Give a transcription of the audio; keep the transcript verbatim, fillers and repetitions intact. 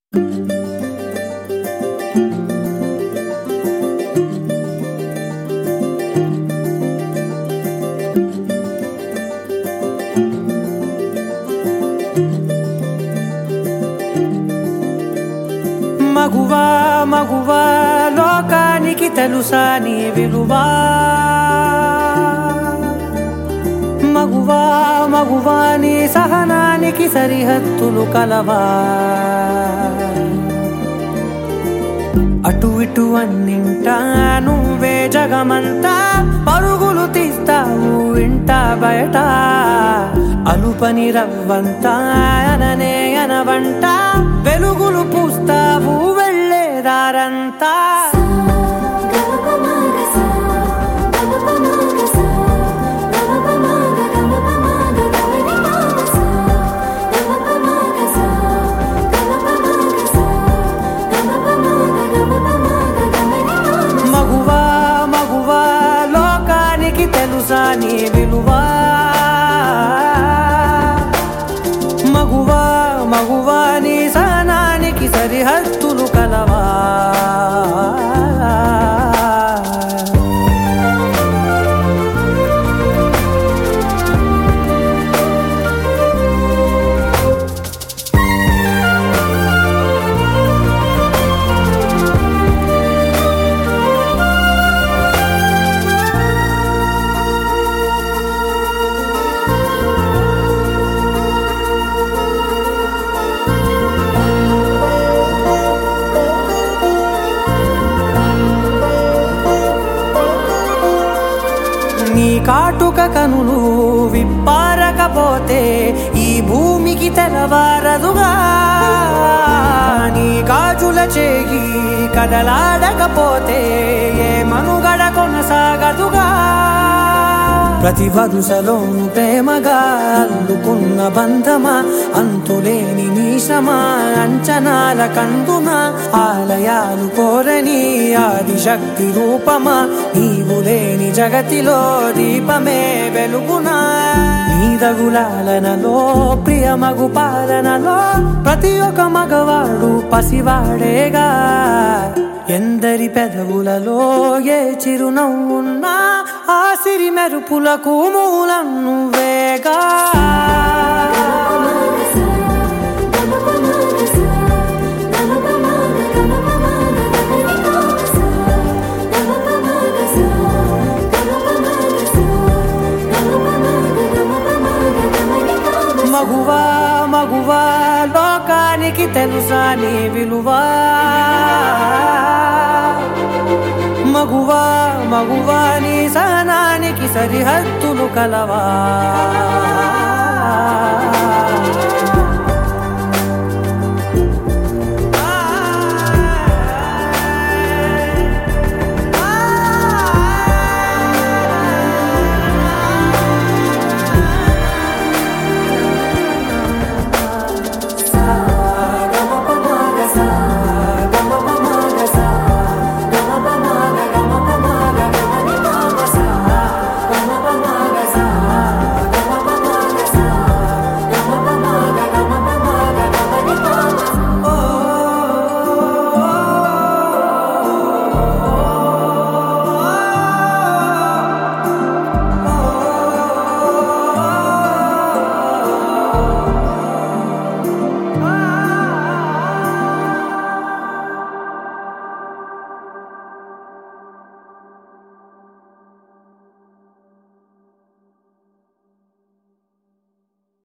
మగువా మగువా లోకానికి తెలుసా నీ విలువా మగువా మగువా నీ సహనానికి సరిహద్దులు కలవా అటు ఇటు అన్నింటా నువ్వే జగమంతా పరుగులు తీస్తావు ఇంట బయట అలుపని రవ్వంతా అననే అనవంట వెలుగులు పూస్తావు వెళ్ళేదారంతా మగువా మగువా లోకానికి తెలుసా నీ విలువా మగువా మగువా నీ సహనానికి సరిహద్దులు కలవా నీ కాటుక కనులు విప్పారకపోతే ఈ భూమికి తెలవారదుగా నీ గాజుల చేయి కదలాడకపోతే ఏ మనుగడ కొనసాగదుగా ప్రతి వరుసలోను ప్రేమగా అల్లుకున్న బంధమా అంతులేని నీశమా అంచనాల కందున ఆలయాలు కోరని ఆదిశక్తి రూపమా నీవు లేని జగతిలో దీపమే వెలుగునా నీదగులాలనలో ప్రియమగు పాలనలో ప్రతి ఒక్క మగవాడు పసివాడేగా ఎందరి పెదవులలో ఏ చిరునవ్వున్నా ఆ సిరి మెరుపులకు మూలం నువ్వేగా మగువా మగువా లోకానికి తెలుసా నీ విలువా మగువా మగువా నీ సహనానికి సరిహద్దులు కలవా